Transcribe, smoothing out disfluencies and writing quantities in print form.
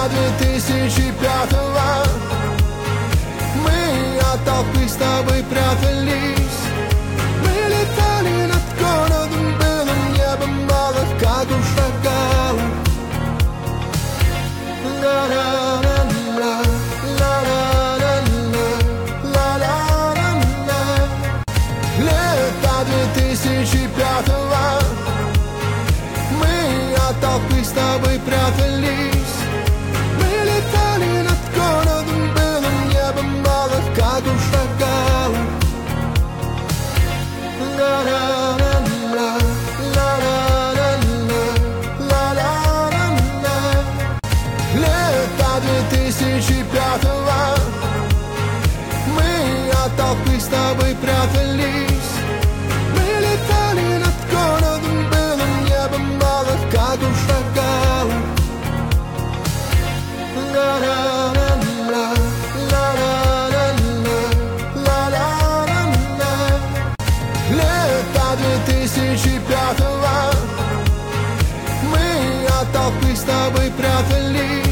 Лето 2005-го. Мы от толпы с тобой прятались. Мы летали над городом, белым небом малых, как у шакала. Лето 2005-го. Мы от толпы с тобой прятались. Мы летали над городом, белым небом малых, как у шакала. Лето 2005-го. Мы от толпы с тобой прятались. Мы летали над городом, белым небом малых, как у шакала. Лето 2005-го. Мы от толпы с тобой прятались.